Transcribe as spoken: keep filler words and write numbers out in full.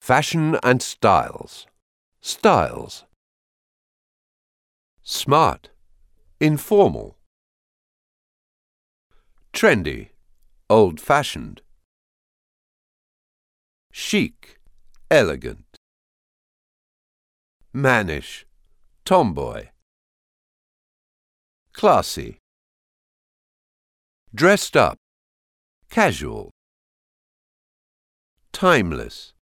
Fashion and styles. Styles. Smart. Informal. Trendy. Old-fashioned. Chic. Elegant. Mannish. Tomboy. Classy. Dressed up. Casual. Timeless.